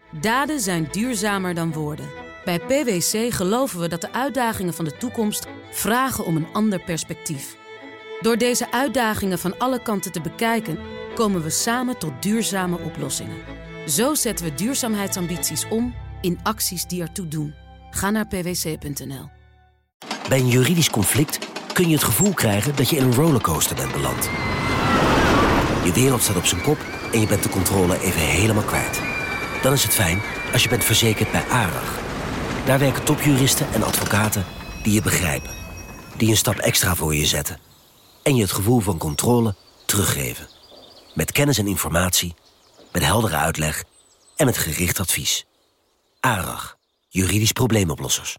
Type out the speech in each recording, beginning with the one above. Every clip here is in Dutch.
Daden zijn duurzamer dan woorden. Bij PwC geloven we dat de uitdagingen van de toekomst vragen om een ander perspectief. Door deze uitdagingen van alle kanten te bekijken, komen we samen tot duurzame oplossingen. Zo zetten we duurzaamheidsambities om in acties die ertoe doen. Ga naar pwc.nl. Bij een juridisch conflict kun je het gevoel krijgen dat je in een rollercoaster bent beland. Je wereld staat op zijn kop en je bent de controle even helemaal kwijt. Dan is het fijn als je bent verzekerd bij ARAG. Daar werken topjuristen en advocaten die je begrijpen. Die een stap extra voor je zetten. En je het gevoel van controle teruggeven. Met kennis en informatie, met heldere uitleg en met gericht advies. ARAG, juridisch probleemoplossers.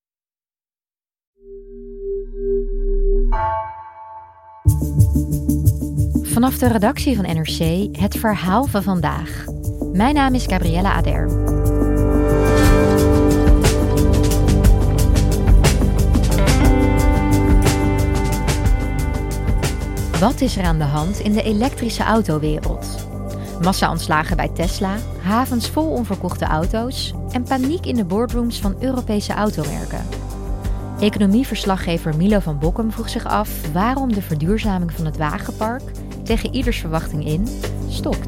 Vanaf de redactie van NRC het verhaal van vandaag. Mijn naam is Gabriella Ader. Wat is er aan de hand in de elektrische autowereld? Massa-ontslagen bij Tesla, havens vol onverkochte auto's en paniek in de boardrooms van Europese automerken. Economieverslaggever Milo van Bokkum vroeg zich af waarom de verduurzaming van het wagenpark tegen ieders verwachting in stokt.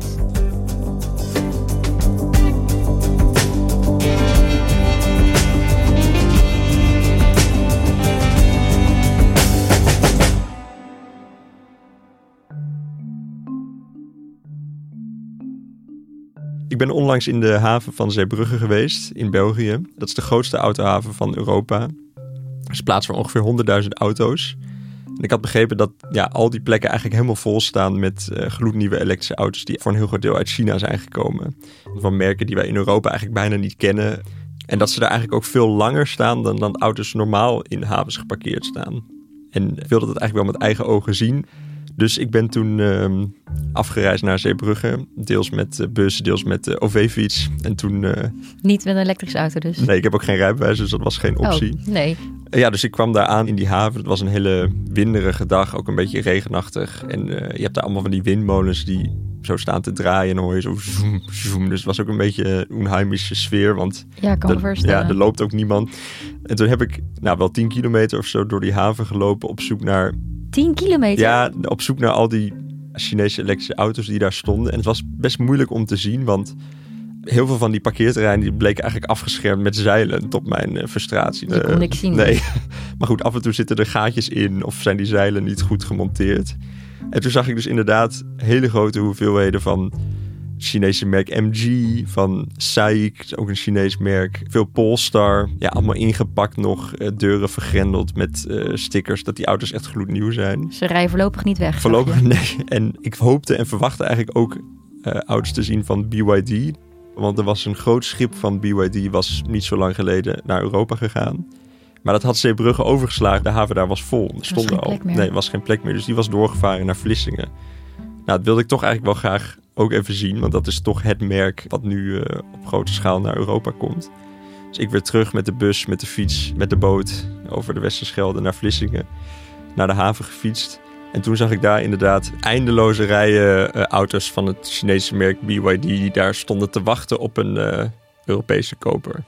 Ik ben onlangs in de haven van Zeebrugge geweest, in België. Dat is de grootste autohaven van Europa. Er is plaats voor ongeveer 100.000 auto's. En ik had begrepen dat al die plekken eigenlijk helemaal vol staan met gloednieuwe elektrische auto's die voor een heel groot deel uit China zijn gekomen. Van merken die wij in Europa eigenlijk bijna niet kennen. En dat ze daar eigenlijk ook veel langer staan dan auto's normaal in havens geparkeerd staan. En ik wilde dat eigenlijk wel met eigen ogen zien. Dus ik ben toen afgereisd naar Zeebrugge. Deels met bus, deels met de OV-fiets. En toen... Niet met een elektrische auto dus? Nee, ik heb ook geen rijbewijs, dus dat was geen optie. Oh, nee. Ja, dus ik kwam daar aan in die haven. Het was een hele winderige dag, ook een beetje regenachtig. En je hebt daar allemaal van die windmolens die zo staan te draaien. En dan hoor je zo zoem, zoem. Dus het was ook een beetje een onheimische sfeer. Want ja, kan me voorstellen. Ja, er loopt ook niemand. En toen heb ik wel 10 kilometer of zo door die haven gelopen op zoek naar... 10 kilometer? Ja, op zoek naar al die Chinese elektrische auto's die daar stonden. En het was best moeilijk om te zien, want heel veel van die parkeerterreinen die bleken eigenlijk afgeschermd met zeilen, tot mijn frustratie. Je kon niks zien. Nee, maar goed, af en toe zitten er gaatjes in of zijn die zeilen niet goed gemonteerd. En toen zag ik dus inderdaad hele grote hoeveelheden van Chinese merk MG, van SAIC, ook een Chinees merk. Veel Polestar, allemaal ingepakt nog, deuren vergrendeld met stickers dat die auto's echt gloednieuw zijn. Ze rijden voorlopig niet weg. Voorlopig nee. En ik hoopte en verwachtte eigenlijk ook auto's te zien van BYD. Want er was een groot schip van BYD, was niet zo lang geleden naar Europa gegaan. Maar dat had Zeebrugge overgeslagen. De haven daar was vol. Er stonden al. Nee, er was geen plek meer. Dus die was doorgevaren naar Vlissingen. Nou, dat wilde ik toch eigenlijk wel graag ook even zien. Want dat is toch het merk wat nu op grote schaal naar Europa komt. Dus ik weer terug met de bus, met de fiets, met de boot over de Westerschelde naar Vlissingen. Naar de haven gefietst. En toen zag ik daar inderdaad eindeloze rijen auto's van het Chinese merk BYD die daar stonden te wachten op een Europese koper.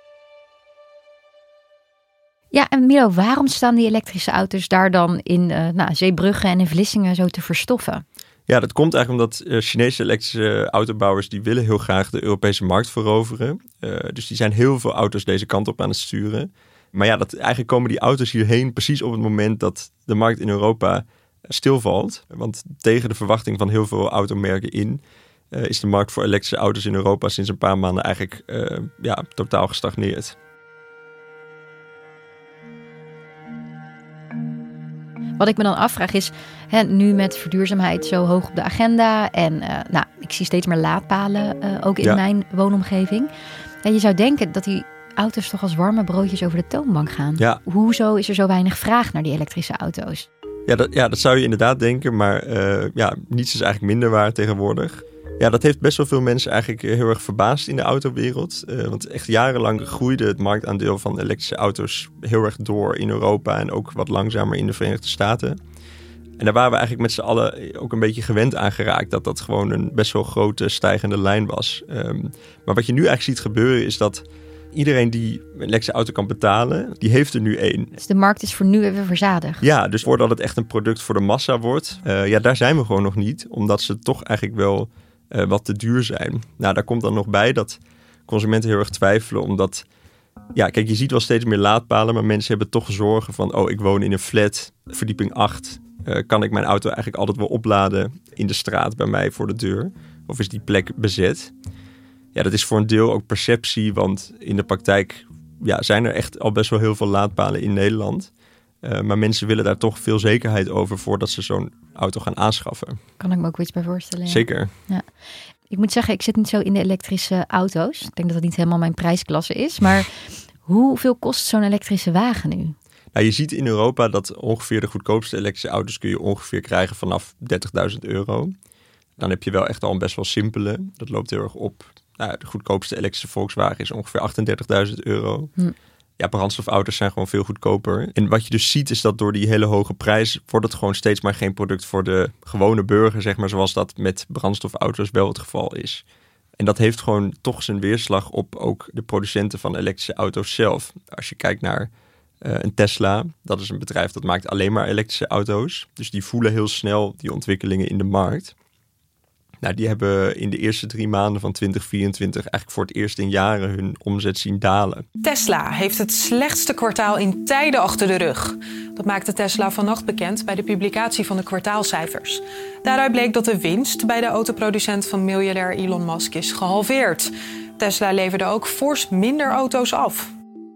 Ja, en Milo, waarom staan die elektrische auto's daar dan in Zeebrugge en in Vlissingen zo te verstoffen? Ja, dat komt eigenlijk omdat Chinese elektrische autobouwers die willen heel graag de Europese markt veroveren. Dus die zijn heel veel auto's deze kant op aan het sturen. Maar eigenlijk komen die auto's hierheen precies op het moment dat de markt in Europa stilvalt. Want tegen de verwachting van heel veel automerken in is de markt voor elektrische auto's in Europa sinds een paar maanden eigenlijk totaal gestagneerd. Wat ik me dan afvraag is, nu met verduurzaamheid zo hoog op de agenda en ik zie steeds meer laadpalen ook in mijn woonomgeving. Ja, je zou denken dat die auto's toch als warme broodjes over de toonbank gaan. Ja. Hoezo is er zo weinig vraag naar die elektrische auto's? Dat zou je inderdaad denken, maar niets is eigenlijk minder waar tegenwoordig. Ja, dat heeft best wel veel mensen eigenlijk heel erg verbaasd in de autowereld. Want echt jarenlang groeide het marktaandeel van elektrische auto's heel erg door in Europa en ook wat langzamer in de Verenigde Staten. En daar waren we eigenlijk met z'n allen ook een beetje gewend aan geraakt. Dat gewoon een best wel grote stijgende lijn was. Maar wat je nu eigenlijk ziet gebeuren is dat iedereen die een elektrische auto kan betalen, die heeft er nu één. Dus de markt is voor nu even verzadigd. Ja, dus voordat het echt een product voor de massa wordt, daar zijn we gewoon nog niet. Omdat ze toch eigenlijk wel wat te duur zijn. Nou, daar komt dan nog bij dat consumenten heel erg twijfelen, omdat kijk, je ziet wel steeds meer laadpalen, maar mensen hebben toch zorgen van, ik woon in een flat, verdieping 8. Kan ik mijn auto eigenlijk altijd wel opladen in de straat bij mij voor de deur? Of is die plek bezet? Ja, dat is voor een deel ook perceptie, want in de praktijk zijn er echt al best wel heel veel laadpalen in Nederland. Maar mensen willen daar toch veel zekerheid over voordat ze zo'n auto gaan aanschaffen. Kan ik me ook iets bij voorstellen. Ja. Zeker. Ja. Ik moet zeggen, ik zit niet zo in de elektrische auto's. Ik denk dat het niet helemaal mijn prijsklasse is. Maar hoeveel kost zo'n elektrische wagen nu? Nou, je ziet in Europa dat ongeveer de goedkoopste elektrische auto's kun je ongeveer krijgen vanaf €30.000. Dan heb je wel echt al een best wel simpele. Dat loopt heel erg op. Nou, de goedkoopste elektrische Volkswagen is ongeveer €38.000. Ja, brandstofauto's zijn gewoon veel goedkoper. En wat je dus ziet is dat door die hele hoge prijs wordt het gewoon steeds maar geen product voor de gewone burger, zeg maar, zoals dat met brandstofauto's wel het geval is. En dat heeft gewoon toch zijn weerslag op ook de producenten van elektrische auto's zelf. Als je kijkt naar een Tesla, dat is een bedrijf dat maakt alleen maar elektrische auto's. Dus die voelen heel snel die ontwikkelingen in de markt. Nou, die hebben in de eerste 3 maanden van 2024 eigenlijk voor het eerst in jaren hun omzet zien dalen. Tesla heeft het slechtste kwartaal in tijden achter de rug. Dat maakte Tesla vannacht bekend bij de publicatie van de kwartaalcijfers. Daaruit bleek dat de winst bij de autoproducent van miljardair Elon Musk is gehalveerd. Tesla leverde ook fors minder auto's af.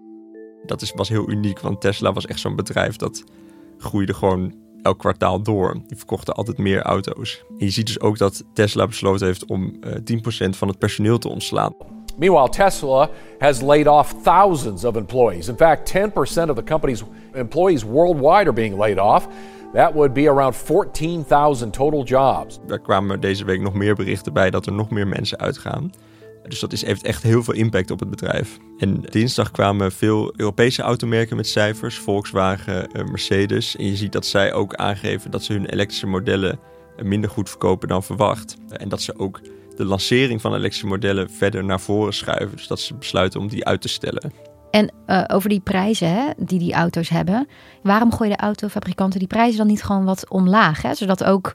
Dat was heel uniek, want Tesla was echt zo'n bedrijf dat groeide gewoon elk kwartaal door. Die verkochten altijd meer auto's. En je ziet dus ook dat Tesla besloten heeft om 10% van het personeel te ontslaan. Meanwhile, Tesla has laid off thousands of employees. In fact, 10% of the company's employees worldwide are being laid off. That would be around 14,000 total jobs. Er kwamen deze week nog meer berichten bij dat er nog meer mensen uitgaan. Dus dat heeft echt heel veel impact op het bedrijf. En dinsdag kwamen veel Europese automerken met cijfers. Volkswagen, Mercedes. En je ziet dat zij ook aangeven dat ze hun elektrische modellen minder goed verkopen dan verwacht. En dat ze ook de lancering van elektrische modellen verder naar voren schuiven. Dus dat ze besluiten om die uit te stellen. En over die prijzen die auto's hebben. Waarom gooien de autofabrikanten die prijzen dan niet gewoon wat omlaag? Hè? Zodat ook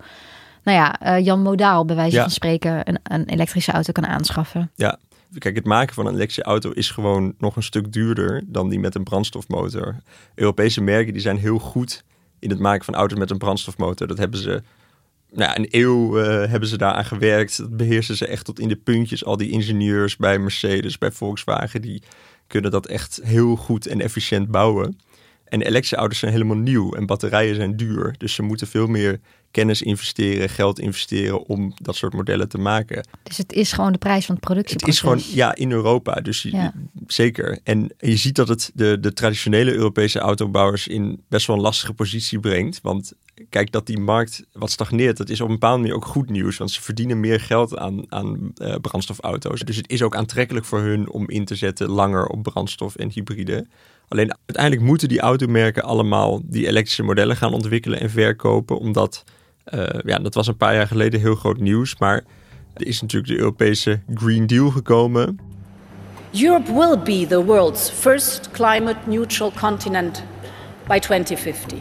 Jan Modaal bij wijze van spreken een elektrische auto kan aanschaffen. Ja, kijk, het maken van een elektrische auto is gewoon nog een stuk duurder dan die met een brandstofmotor. Europese merken die zijn heel goed in het maken van auto's met een brandstofmotor. Dat hebben ze een eeuw hebben ze daaraan gewerkt. Dat beheersen ze echt tot in de puntjes. Al die ingenieurs bij Mercedes, bij Volkswagen, die kunnen dat echt heel goed en efficiënt bouwen. En elektrische auto's zijn helemaal nieuw en batterijen zijn duur. Dus ze moeten veel meer kennis investeren, geld investeren om dat soort modellen te maken. Dus het is gewoon de prijs van het productieproces? Het is gewoon, in Europa. Dus zeker. En je ziet dat het de traditionele Europese autobouwers in best wel een lastige positie brengt. Want kijk, dat die markt wat stagneert, dat is op een bepaalde manier ook goed nieuws. Want ze verdienen meer geld aan brandstofauto's. Dus het is ook aantrekkelijk voor hun om in te zetten langer op brandstof en hybride. Alleen uiteindelijk moeten die automerken allemaal die elektrische modellen gaan ontwikkelen en verkopen. Omdat, dat was een paar jaar geleden heel groot nieuws. Maar er is natuurlijk de Europese Green Deal gekomen. Europe will be the world's first climate neutral continent by 2050.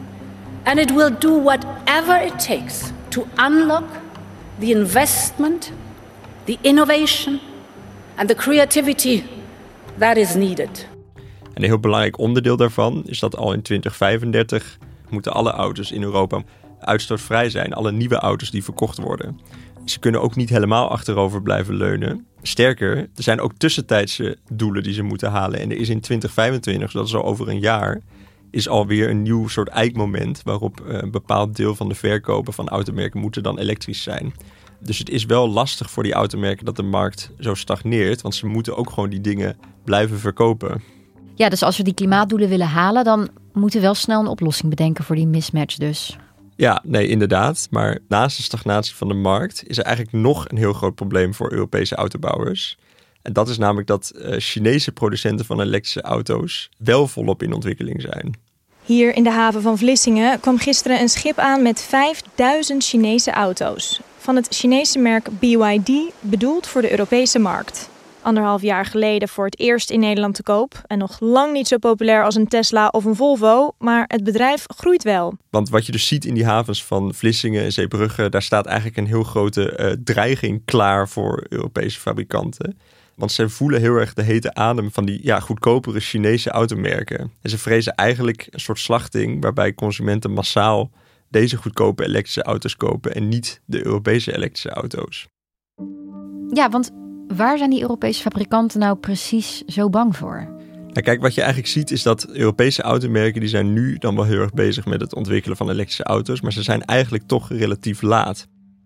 And it will do whatever it takes to unlock the investment, the innovation and the creativity that is needed. En een heel belangrijk onderdeel daarvan is dat al in 2035 moeten alle auto's in Europa uitstootvrij zijn. Alle nieuwe auto's die verkocht worden. Ze kunnen ook niet helemaal achterover blijven leunen. Sterker, er zijn ook tussentijdse doelen die ze moeten halen. En er is in 2025, dat is al over een jaar, is alweer een nieuw soort eikmoment waarop een bepaald deel van de verkopen van automerken moeten dan elektrisch zijn. Dus het is wel lastig voor die automerken dat de markt zo stagneert, want ze moeten ook gewoon die dingen blijven verkopen. Ja, dus als we die klimaatdoelen willen halen, dan moeten we wel snel een oplossing bedenken voor die mismatch dus. Ja, nee, inderdaad. Maar naast de stagnatie van de markt is er eigenlijk nog een heel groot probleem voor Europese autobouwers. En dat is namelijk dat Chinese producenten van elektrische auto's wel volop in ontwikkeling zijn. Hier in de haven van Vlissingen kwam gisteren een schip aan met 5000 Chinese auto's. Van het Chinese merk BYD, bedoeld voor de Europese markt. 1,5 jaar geleden voor het eerst in Nederland te koop. En nog lang niet zo populair als een Tesla of een Volvo. Maar het bedrijf groeit wel. Want wat je dus ziet in die havens van Vlissingen en Zeebrugge, daar staat eigenlijk een heel grote dreiging klaar voor Europese fabrikanten. Want ze voelen heel erg de hete adem van die goedkopere Chinese automerken. En ze vrezen eigenlijk een soort slachting waarbij consumenten massaal deze goedkope elektrische auto's kopen en niet de Europese elektrische auto's. Ja, want waar zijn die Europese fabrikanten nou precies zo bang voor? Nou, kijk, wat je eigenlijk ziet is dat Europese automerken die zijn nu dan wel heel erg bezig met het ontwikkelen van elektrische auto's, maar ze zijn eigenlijk toch relatief laat.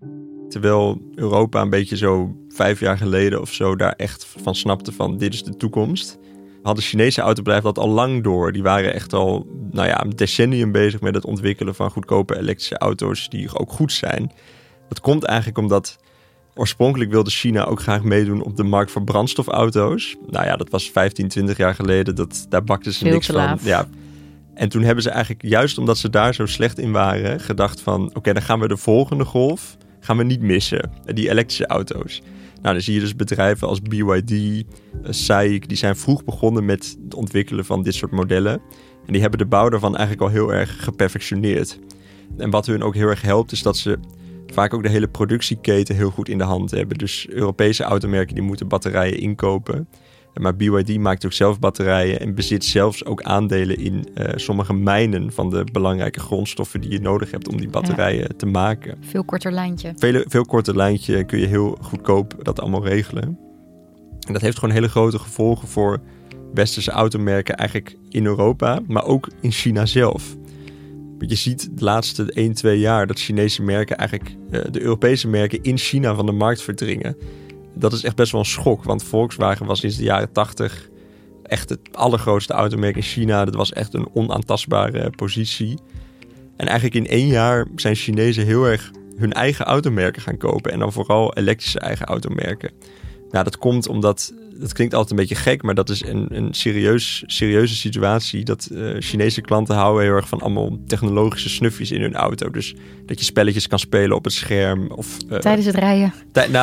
Terwijl Europa een beetje zo 5 jaar geleden of zo daar echt van snapte van dit is de toekomst, hadden Chinese autobedrijven dat al lang door. Die waren echt al een decennium bezig met het ontwikkelen van goedkope elektrische auto's die ook goed zijn. Dat komt eigenlijk omdat oorspronkelijk wilde China ook graag meedoen op de markt voor brandstofauto's. Dat was 15, 20 jaar geleden. Daar bakten ze niks van. Ja. En toen hebben ze eigenlijk, juist omdat ze daar zo slecht in waren, gedacht van oké, dan gaan we de volgende golf gaan we niet missen. Die elektrische auto's. Dan zie je dus bedrijven als BYD, SAIC, die zijn vroeg begonnen met het ontwikkelen van dit soort modellen. En die hebben de bouw daarvan eigenlijk al heel erg geperfectioneerd. En wat hun ook heel erg helpt, is dat ze vaak ook de hele productieketen heel goed in de hand hebben. Dus Europese automerken die moeten batterijen inkopen. Maar BYD maakt ook zelf batterijen en bezit zelfs ook aandelen in sommige mijnen van de belangrijke grondstoffen die je nodig hebt om die batterijen te maken. Veel korter lijntje. Veel korter lijntje kun je heel goedkoop dat allemaal regelen. En dat heeft gewoon hele grote gevolgen voor westerse automerken eigenlijk in Europa, maar ook in China zelf. Want je ziet de laatste 1-2 jaar dat Chinese merken eigenlijk de Europese merken in China van de markt verdringen. Dat is echt best wel een schok, want Volkswagen was sinds de jaren 80 echt het allergrootste automerk in China. Dat was echt een onaantastbare positie. En eigenlijk in 1 jaar zijn Chinezen heel erg hun eigen automerken gaan kopen. En dan vooral elektrische eigen automerken. Dat komt omdat, dat klinkt altijd een beetje gek, maar dat is een serieuze situatie. Dat Chinese klanten houden heel erg van allemaal technologische snufjes in hun auto. Dus dat je spelletjes kan spelen op het scherm. Of, tijdens het rijden.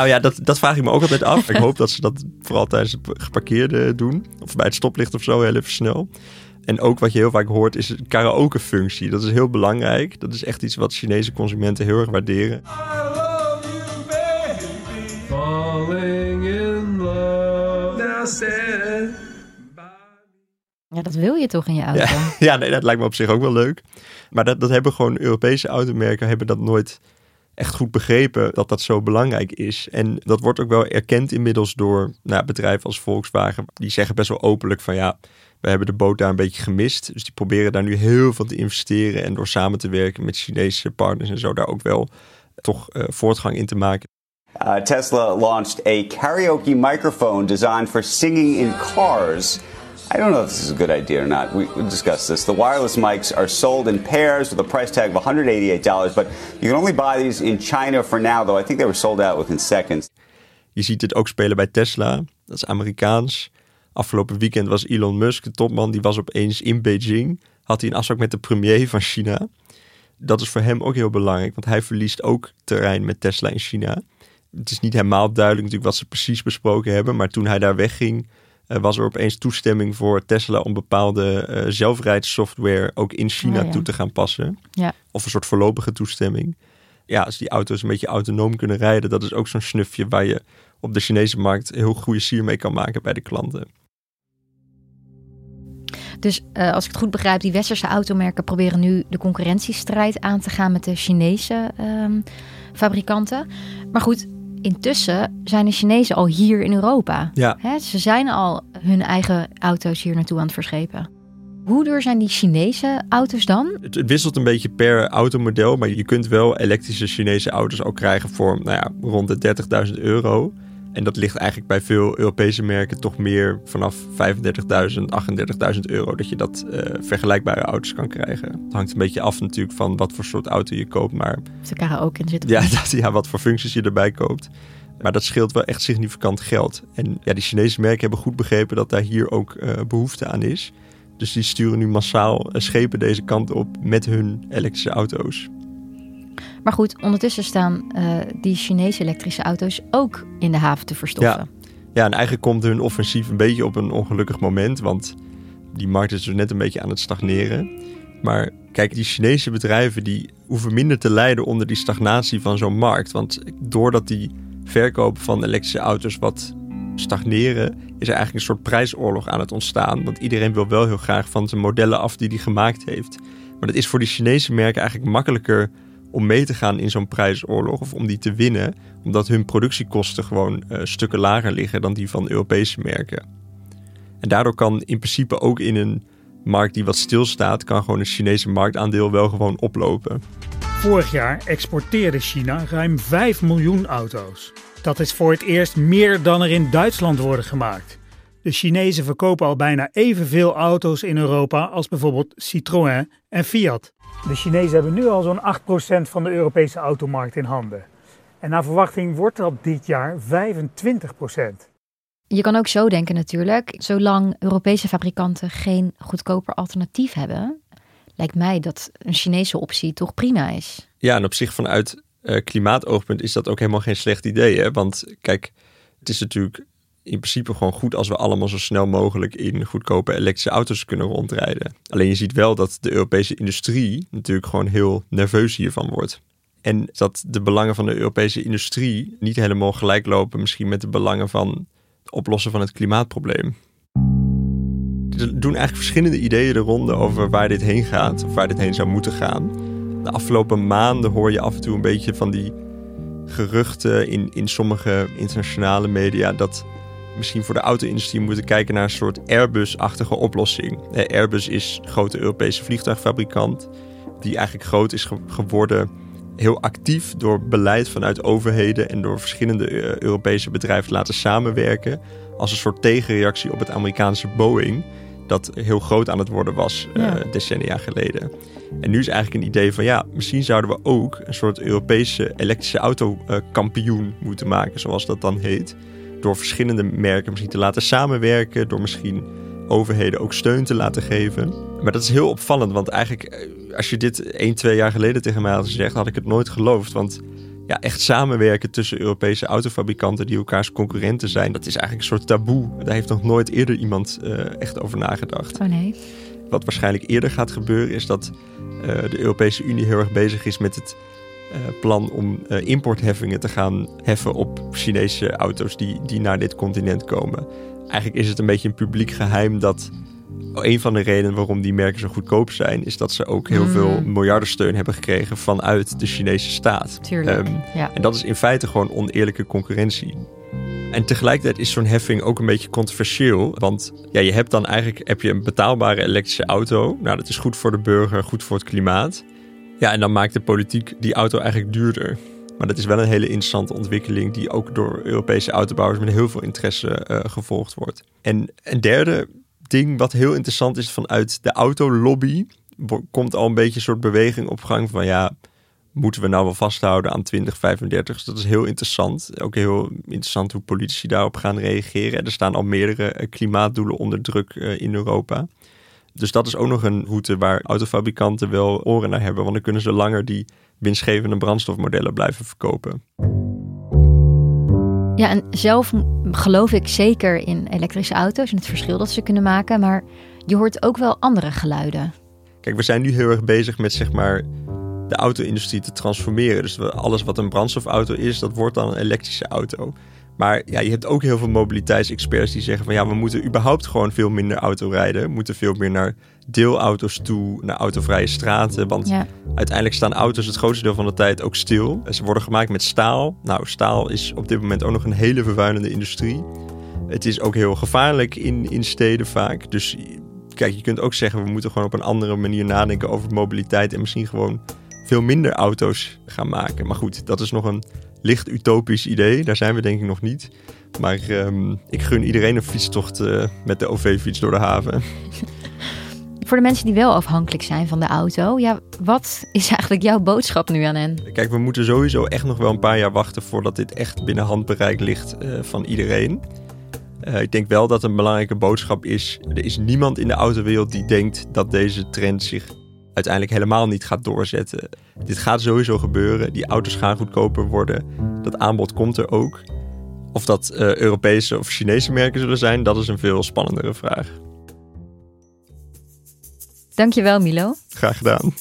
Dat vraag ik me ook altijd af. Ik hoop dat ze dat vooral tijdens het geparkeerde doen. Of bij het stoplicht of zo, heel even snel. En ook wat je heel vaak hoort is een karaoke-functie. Dat is heel belangrijk. Dat is echt iets wat Chinese consumenten heel erg waarderen. Ja, dat wil je toch in je auto? Dat lijkt me op zich ook wel leuk. Maar dat hebben gewoon Europese automerken hebben dat nooit echt goed begrepen dat dat zo belangrijk is. En dat wordt ook wel erkend inmiddels door bedrijven als Volkswagen. Die zeggen best wel openlijk van we hebben de boot daar een beetje gemist. Dus die proberen daar nu heel veel te investeren en door samen te werken met Chinese partners en zo daar ook wel toch voortgang in te maken. Tesla launched a karaoke microphone designed for singing in cars. I don't know if this is a good idea or not. We discussed this. The wireless mics are sold in pairs with a price tag of $188, but you can only buy these in China for now, though I think they were sold out within seconds. Je ziet het ook spelen bij Tesla. Dat is Amerikaans. Afgelopen weekend was Elon Musk, de topman, die was opeens in Beijing. Had hij een afspraak met de premier van China. Dat is voor hem ook heel belangrijk, want hij verliest ook terrein met Tesla in China. Het is niet helemaal duidelijk natuurlijk wat ze precies besproken hebben, maar toen hij daar wegging, was er opeens toestemming voor Tesla om bepaalde zelfrijdsoftware ook in China toe te gaan passen. Ja. Of een soort voorlopige toestemming. Ja, als die auto's een beetje autonoom kunnen rijden, dat is ook zo'n snufje waar je op de Chinese markt heel goede sier mee kan maken bij de klanten. Dus als ik het goed begrijp, die westerse automerken proberen nu de concurrentiestrijd aan te gaan met de Chinese fabrikanten. Maar goed, intussen zijn de Chinezen al hier in Europa. Ja. Ze zijn al hun eigen auto's hier naartoe aan het verschepen. Hoe duur zijn die Chinese auto's dan? Het wisselt een beetje per automodel, maar je kunt wel elektrische Chinese auto's ook krijgen voor rond de €30.000. En dat ligt eigenlijk bij veel Europese merken toch meer vanaf €35.000, €38.000 dat je dat vergelijkbare auto's kan krijgen. Het hangt een beetje af natuurlijk van wat voor soort auto je koopt, maar of de karaoke in zit. Wat voor functies je erbij koopt. Maar dat scheelt wel echt significant geld. En die Chinese merken hebben goed begrepen dat daar hier ook behoefte aan is. Dus die sturen nu massaal schepen deze kant op met hun elektrische auto's. Maar goed, ondertussen staan die Chinese elektrische auto's ook in de haven te verstoffen. Ja, en eigenlijk komt hun offensief een beetje op een ongelukkig moment, want die markt is dus net een beetje aan het stagneren. Maar kijk, die Chinese bedrijven die hoeven minder te lijden onder die stagnatie van zo'n markt. Want doordat die verkoop van elektrische auto's wat stagneren, is er eigenlijk een soort prijsoorlog aan het ontstaan. Want iedereen wil wel heel graag van zijn modellen af die hij gemaakt heeft. Maar dat is voor die Chinese merken eigenlijk makkelijker om mee te gaan in zo'n prijsoorlog of om die te winnen, omdat hun productiekosten gewoon stukken lager liggen dan die van Europese merken. En daardoor kan in principe ook in een markt die wat stilstaat, kan gewoon een Chinese marktaandeel wel gewoon oplopen. Vorig jaar exporteerde China ruim 5 miljoen auto's. Dat is voor het eerst meer dan er in Duitsland worden gemaakt. De Chinezen verkopen al bijna evenveel auto's in Europa als bijvoorbeeld Citroën en Fiat. De Chinezen hebben nu al zo'n 8% van de Europese automarkt in handen. En naar verwachting wordt dat dit jaar 25%. Je kan ook zo denken natuurlijk, zolang Europese fabrikanten geen goedkoper alternatief hebben, lijkt mij dat een Chinese optie toch prima is. Ja, en op zich vanuit klimaatoogpunt is dat ook helemaal geen slecht idee. Hè? Want kijk, het is natuurlijk in principe gewoon goed als we allemaal zo snel mogelijk in goedkope elektrische auto's kunnen rondrijden. Alleen je ziet wel dat de Europese industrie natuurlijk gewoon heel nerveus hiervan wordt. En dat de belangen van de Europese industrie niet helemaal gelijk lopen misschien met de belangen van het oplossen van het klimaatprobleem. Er doen eigenlijk verschillende ideeën de ronde over waar dit heen gaat of waar dit heen zou moeten gaan. De afgelopen maanden hoor je af en toe een beetje van die geruchten in sommige internationale media dat misschien voor de auto-industrie moeten kijken naar een soort Airbus-achtige oplossing. Airbus is een grote Europese vliegtuigfabrikant die eigenlijk groot is geworden, heel actief door beleid vanuit overheden en door verschillende Europese bedrijven te laten samenwerken als een soort tegenreactie op het Amerikaanse Boeing, dat heel groot aan het worden was decennia geleden. En nu is eigenlijk een idee van misschien zouden we ook een soort Europese elektrische autokampioen moeten maken, zoals dat dan heet. Door verschillende merken misschien te laten samenwerken, door misschien overheden ook steun te laten geven. Maar dat is heel opvallend, want eigenlijk als je dit 1-2 jaar geleden tegen mij had gezegd, had ik het nooit geloofd. Want echt samenwerken tussen Europese autofabrikanten die elkaars concurrenten zijn, dat is eigenlijk een soort taboe. Daar heeft nog nooit eerder iemand echt over nagedacht. Oh nee. Wat waarschijnlijk eerder gaat gebeuren is dat de Europese Unie heel erg bezig is met het plan om importheffingen te gaan heffen op Chinese auto's die naar dit continent komen. Eigenlijk is het een beetje een publiek geheim dat een van de redenen waarom die merken zo goedkoop zijn, is dat ze ook heel veel miljardensteun hebben gekregen vanuit de Chinese staat. Tuurlijk, En dat is in feite gewoon oneerlijke concurrentie. En tegelijkertijd is zo'n heffing ook een beetje controversieel. Want je hebt dan eigenlijk een betaalbare elektrische auto. Nou, dat is goed voor de burger, goed voor het klimaat. Ja, en dan maakt de politiek die auto eigenlijk duurder. Maar dat is wel een hele interessante ontwikkeling die ook door Europese autobouwers met heel veel interesse gevolgd wordt. En een derde ding wat heel interessant is vanuit de autolobby, komt al een beetje een soort beweging op gang van moeten we nou wel vasthouden aan 2035? Dus dat is heel interessant. Ook heel interessant hoe politici daarop gaan reageren. Er staan al meerdere klimaatdoelen onder druk in Europa. Dus dat is ook nog een route waar autofabrikanten wel oren naar hebben. Want dan kunnen ze langer die winstgevende brandstofmodellen blijven verkopen. Ja, en zelf geloof ik zeker in elektrische auto's en het verschil dat ze kunnen maken. Maar je hoort ook wel andere geluiden. Kijk, we zijn nu heel erg bezig met de auto-industrie te transformeren. Dus alles wat een brandstofauto is, dat wordt dan een elektrische auto. Maar je hebt ook heel veel mobiliteitsexperts die zeggen van we moeten überhaupt gewoon veel minder auto rijden. We moeten veel meer naar deelauto's toe, naar autovrije straten. Want uiteindelijk staan auto's het grootste deel van de tijd ook stil. Ze worden gemaakt met staal. Nou, staal is op dit moment ook nog een hele vervuilende industrie. Het is ook heel gevaarlijk in steden vaak. Dus kijk, je kunt ook zeggen we moeten gewoon op een andere manier nadenken over mobiliteit en misschien gewoon veel minder auto's gaan maken. Maar goed, dat is nog een licht utopisch idee. Daar zijn we denk ik nog niet. Maar ik gun iedereen een fietstocht met de OV-fiets door de haven. Voor de mensen die wel afhankelijk zijn van de auto, wat is eigenlijk jouw boodschap nu aan hen? Kijk, we moeten sowieso echt nog wel een paar jaar wachten voordat dit echt binnen handbereik ligt van iedereen. Ik denk wel dat een belangrijke boodschap is, er is niemand in de autowereld die denkt dat deze trend zich uiteindelijk helemaal niet gaat doorzetten. Dit gaat sowieso gebeuren, die auto's gaan goedkoper worden, dat aanbod komt er ook. Of dat Europese of Chinese merken zullen zijn, dat is een veel spannendere vraag. Dankjewel, Milo. Graag gedaan.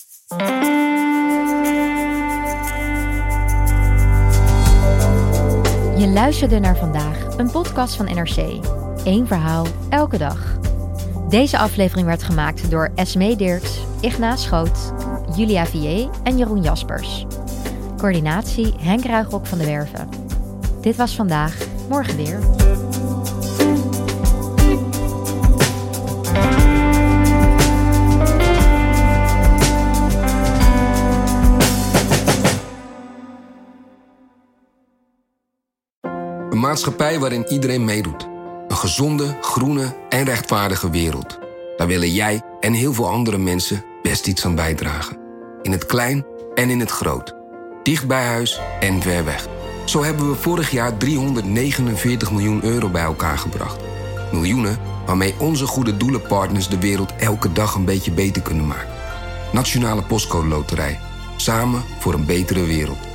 Je luisterde naar Vandaag, een podcast van NRC. 1 verhaal, elke dag. Deze aflevering werd gemaakt door Esmee Dirks, Ignace Schoot, Julia Vier en Jeroen Jaspers. Coördinatie Henk Ruigrok van de Werven. Dit was Vandaag, morgen weer. Een maatschappij waarin iedereen meedoet. Een gezonde, groene en rechtvaardige wereld. Daar willen jij en heel veel andere mensen best iets aan bijdragen. In het klein en in het groot. Dicht bij huis en ver weg. Zo hebben we vorig jaar 349 miljoen euro bij elkaar gebracht. Miljoenen waarmee onze goede doelenpartners de wereld elke dag een beetje beter kunnen maken. Nationale Postcode Loterij. Samen voor een betere wereld.